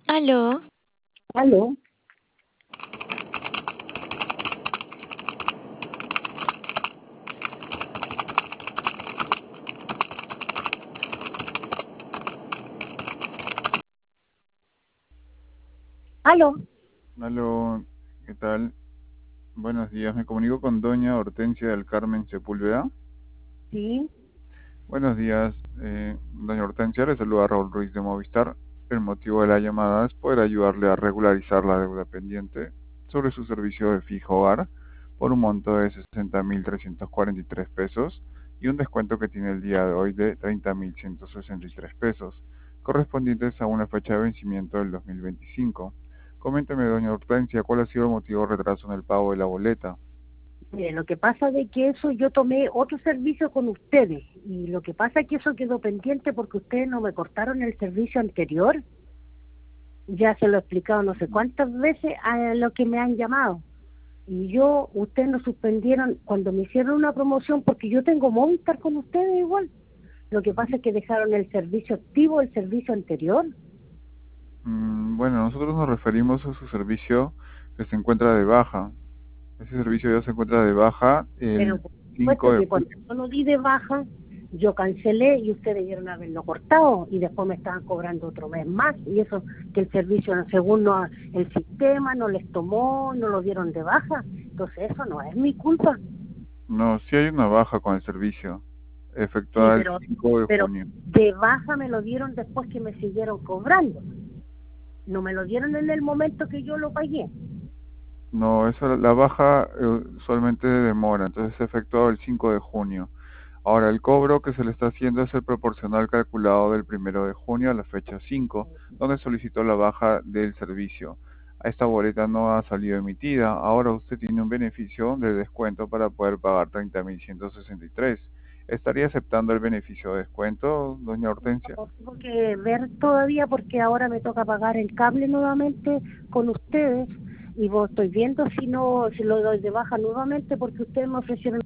Aló, Aló, aló, Aló, ¿qué tal? Buenos días, me comunico con doña Hortensia del Carmen Sepúlveda. sí, Buenos días, doña Hortensia, le saluda Raúl Ruiz de Movistar. El motivo de la llamada es poder ayudarle a regularizar la deuda pendiente sobre su servicio de fijo hogar por un monto de 60.343 pesos y un descuento que tiene el día de hoy de 30.163 pesos, correspondientes a una fecha de vencimiento del 2025. Coménteme, doña Hortensia, ¿cuál ha sido el motivo de retraso en el pago de la boleta? mire, lo que pasa de que eso yo tomé otro servicio con ustedes y lo que pasa es que eso quedó pendiente porque ustedes no me cortaron el servicio anterior, ya se lo he explicado no sé cuántas veces a lo que me han llamado y ustedes nos suspendieron cuando me hicieron una promoción porque yo tengo Movistar con ustedes igual, lo que pasa es que dejaron el servicio activo, el servicio anterior. Bueno, nosotros nos referimos a su servicio que se encuentra de baja. Ese servicio ya se encuentra de baja Pero el por 5 supuesto de que cuando junio. yo lo di de baja, yo cancelé y ustedes debieron haberlo cortado y después me estaban cobrando otro mes más y eso que el servicio, según el sistema, no les tomó, no lo dieron de baja. Entonces eso no es mi culpa. No, sí hay una baja con el servicio, Sí, efectuada el 5 de pero junio. de baja me lo dieron después que me siguieron cobrando. No me lo dieron en el momento que yo lo pagué. No, eso, la baja usualmente demora, entonces es efectuado el 5 de junio. Ahora, el cobro que se le está haciendo es el proporcional calculado del 1 de junio a la fecha 5, donde solicitó la baja del servicio. Esta boleta no ha salido emitida. Ahora usted tiene un beneficio de descuento para poder pagar 30.163. ¿Estaría aceptando el beneficio de descuento, doña Hortensia? Tengo que ver todavía porque ahora me toca pagar el cable nuevamente con ustedes y estoy viendo si no, si lo doy de baja nuevamente porque ustedes me ofrecieron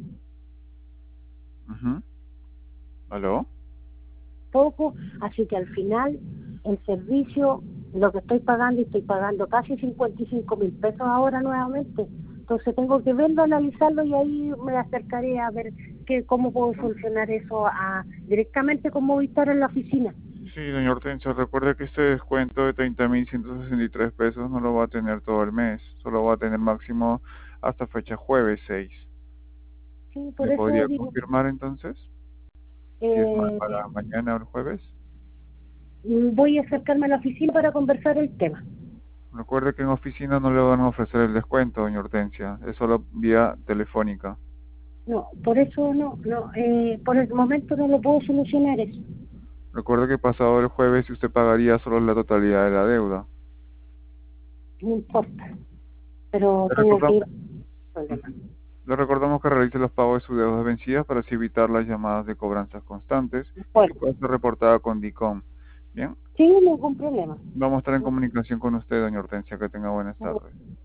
Ujú. ¿Aló? poco, así que al final el servicio, lo que estoy pagando casi 55.000 pesos ahora nuevamente. Entonces tengo que verlo, analizarlo y ahí me acercaré a ver cómo puedo solucionar eso directamente con Movistar en la oficina. Sí, doña Hortensia, recuerde que este descuento de 30.163 pesos no lo va a tener todo el mes, solo va a tener máximo hasta fecha jueves 6. Sí, por ¿Me eso podría digo, confirmar entonces si es eh, para mañana o el jueves? voy a acercarme a la oficina para conversar el tema. Recuerde que en oficina no le van a ofrecer el descuento, doña Hortensia, es solo vía telefónica. No, por eso por el momento no lo puedo solucionar eso. Recuerde que pasado el jueves usted pagaría solo la totalidad de la deuda. No importa, pero Le tengo que recordamos, ir al problema. le recordamos que realice los pagos de sus deudas vencidas para así evitar las llamadas de cobranzas constantes y que Bueno, pueda ser reportada con DICOM. Bien, sí, ningún problema. vamos a estar en comunicación con usted, doña Hortensia, que tenga buenas tardes.